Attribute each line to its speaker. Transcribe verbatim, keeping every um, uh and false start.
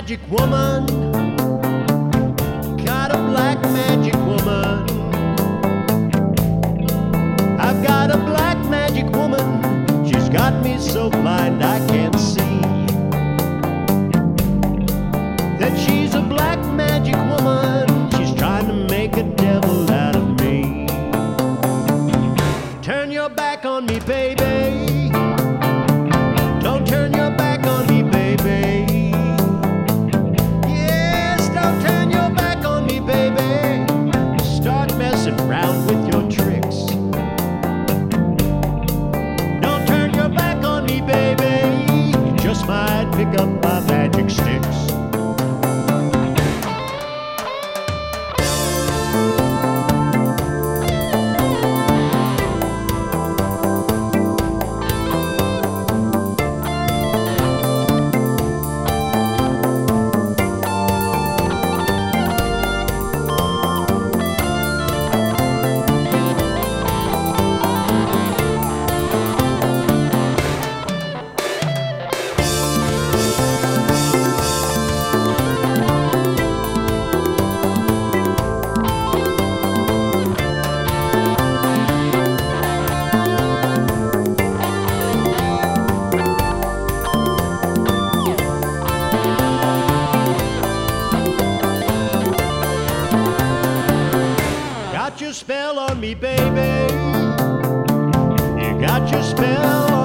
Speaker 1: magic woman, got a black magic woman. I've got a black magic woman, she's got me so blind I can't see that she's a black magic woman. She's trying to make a devil out of me. Turn your back on me, baby. Don't turn your back on me, baby. Yes, don't turn your back on me, baby. Start messing around with your tricks. Don't turn your back on me, baby. You just might pick up my magic sticks. Got your spell on me, baby. You got your spell